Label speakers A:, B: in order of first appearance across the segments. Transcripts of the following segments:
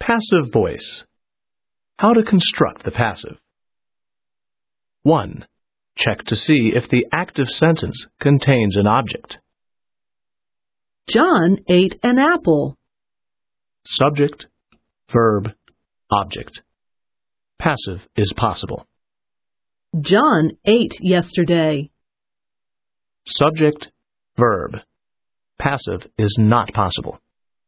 A: Passive voice. How to construct the passive. 1. Check to see if the active sentence contains an object.
B: John ate an apple.
A: Subject, verb, object. Passive is possible.
B: John ate yesterday.
A: Subject, verb. Passive is not possible.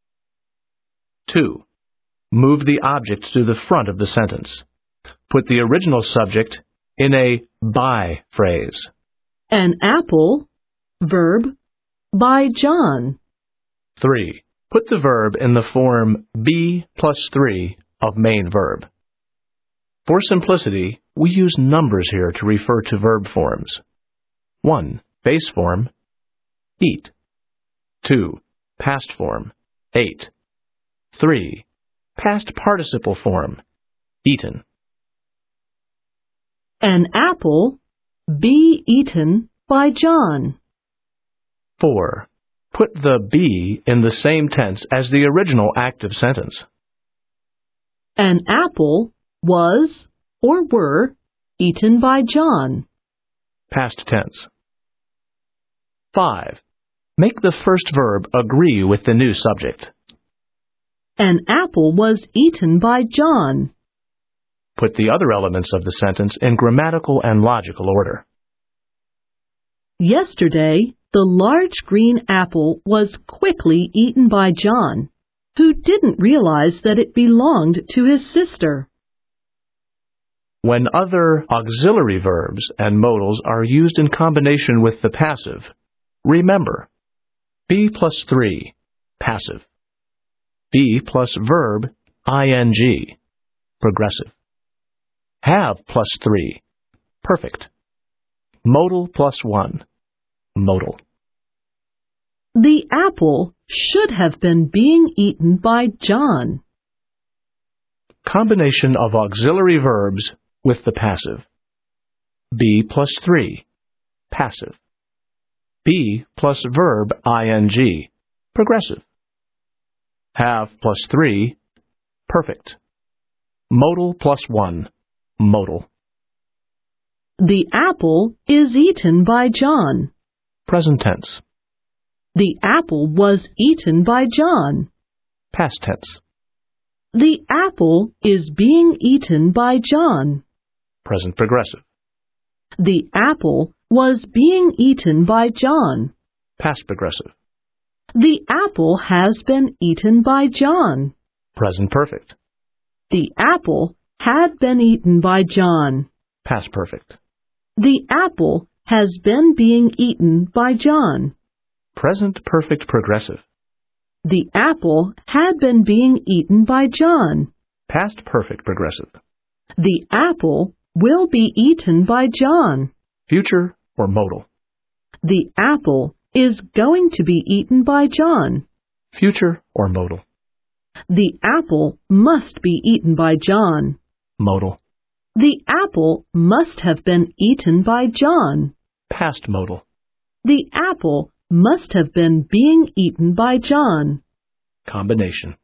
A: 2. Move the object to the front of the sentence. Put the original subject in a by phrase.
B: An apple, verb, by John.
A: 3. Put the verb in the form be plus 3 of main verb. For simplicity, we use numbers here to refer to verb forms. 1. Base form, eat. 2. Past form, ate. 3. Past participle form, eaten.
B: An apple, be eaten by John.
A: 4. Put the be in the same tense as the original active sentence.
B: An apple was or were eaten by John.
A: Past tense. 5. Make the first verb agree with the new subject.
B: An apple was eaten by John.
A: Put the other elements of the sentence in grammatical and logical order.
B: Yesterday, the large green apple was quickly eaten by John, who didn't realize that it belonged to his sister.
A: When other auxiliary verbs and modals are used in combination with the passive, remember, be plus 3, passive. Be plus verb, ing, progressive. Have plus 3, perfect. Modal plus 1, modal.
B: The apple should have been being eaten by John.
A: Combination of auxiliary verbs with the passive. Be plus 3, passive. Be plus verb, ing, progressive. Have plus 3, perfect. Modal plus 1, modal.
B: The apple is eaten by John.
A: Present tense.
B: The apple was eaten by John.
A: Past tense.
B: The apple is being eaten by John.
A: Present progressive.
B: The apple was being eaten by John.
A: Past progressive.
B: The apple has been eaten by John.
A: Present perfect.
B: The apple had been eaten by John.
A: Past perfect.
B: The apple has been being eaten by John.
A: Present perfect progressive.
B: The apple had been being eaten by John.
A: Past perfect progressive.
B: The apple will be eaten by John.
A: Future or modal.
B: The apple is going to be eaten by John.
A: Future or modal.
B: The apple must be eaten by John.
A: Modal.
B: The apple must have been eaten by John.
A: Past modal.
B: The apple must have been being eaten by John.
A: Combination.